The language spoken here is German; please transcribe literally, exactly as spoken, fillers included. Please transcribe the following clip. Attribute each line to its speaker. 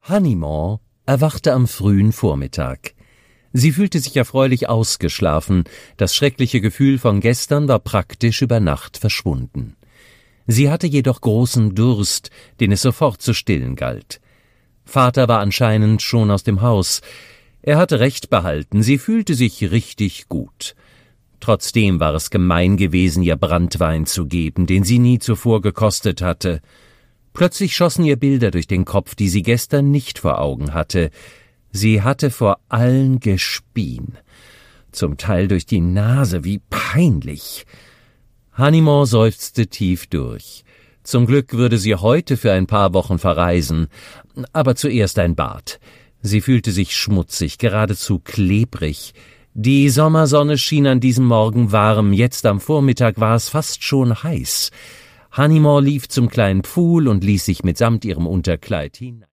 Speaker 1: Hannimore erwachte am frühen Vormittag. Sie fühlte sich erfreulich ausgeschlafen, das schreckliche Gefühl von gestern war praktisch über Nacht verschwunden. Sie hatte jedoch großen Durst, den es sofort zu stillen galt. Vater war anscheinend schon aus dem Haus. Er hatte recht behalten, sie fühlte sich richtig gut. Trotzdem war es gemein gewesen, ihr Branntwein zu geben, den sie nie zuvor gekostet hatte. Plötzlich schossen ihr Bilder durch den Kopf, die sie gestern nicht vor Augen hatte. Sie hatte vor allen gespien. Zum Teil durch die Nase, wie peinlich. Hannimore seufzte tief durch. Zum Glück würde sie heute für ein paar Wochen verreisen, aber zuerst ein Bad. Sie fühlte sich schmutzig, geradezu klebrig. Die Sommersonne schien an diesem Morgen warm, jetzt am Vormittag war es fast schon heiß. Hannimore lief zum kleinen Pfuhl und ließ sich mitsamt ihrem Unterkleid hinein.